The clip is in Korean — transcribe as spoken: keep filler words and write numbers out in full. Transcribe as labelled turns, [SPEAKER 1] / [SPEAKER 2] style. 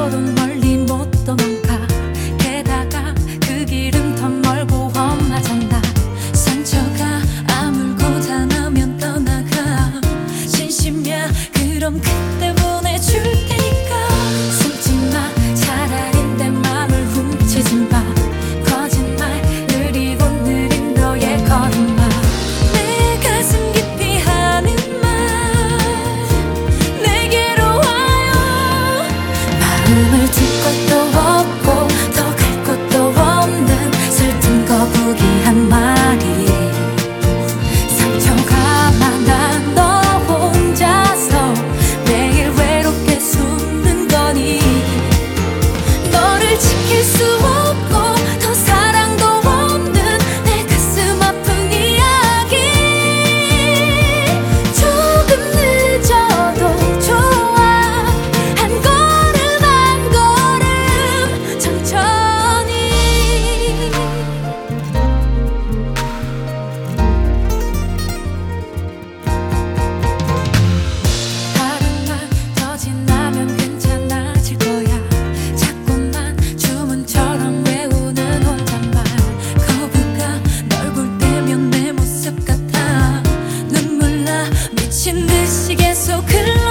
[SPEAKER 1] 달려도 멀리 못 도망가. 게다가 그 길은 더 멀고 험하잖아. 상처가 아물고 닿으면 떠나가. 진심이야 그럼 그때 보내줄 테니까. 숨지마 차라리 내 맘을 훔치지마. 거짓말 느리고 느린 너의 걸음마. 내 가슴 깊이 하는 말 내게로 와요. 마음을 두 곳도 없고 더 갈 곳도 없는 슬픈 거북이한 말이. 상처가 많아 너 혼자서 매일 외롭게 숨는 거니. 너를 지킬 수 없고 더 사랑도 없는 내 가슴 아픈 이야기. 조금 늦어도 좋아. 한 걸음 한 걸음 천천히. 하루만 더 지나면 괜찮아질 거야. 자꾸만 주문처럼 외우는 혼잣말. 거부가 널 볼 때면 내 모습 같아. 눈물 나 미친 듯이 계속 흘러.